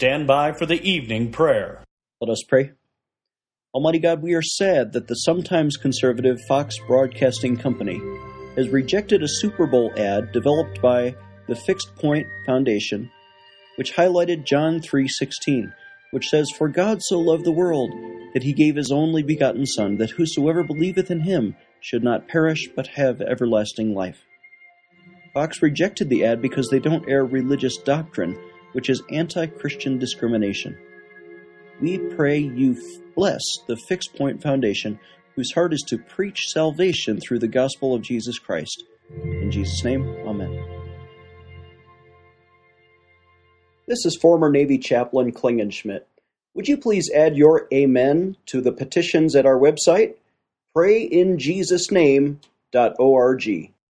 stand by for the evening prayer. Let us pray. Almighty God, we are sad that the sometimes conservative Fox Broadcasting Company has rejected a Super Bowl ad developed by the Fixed Point Foundation, which highlighted John 3:16, which says, "For God so loved the world, that he gave his only begotten Son, that whosoever believeth in him should not perish, but have everlasting life." Fox rejected the ad because they don't air religious doctrine, which is anti-Christian discrimination. We pray you bless the Fixed Point Foundation, whose heart is to preach salvation through the gospel of Jesus Christ. In Jesus' name, amen. This is former Navy Chaplain Klingenschmidt. Would you please add your amen to the petitions at our website, prayinjesusname.org.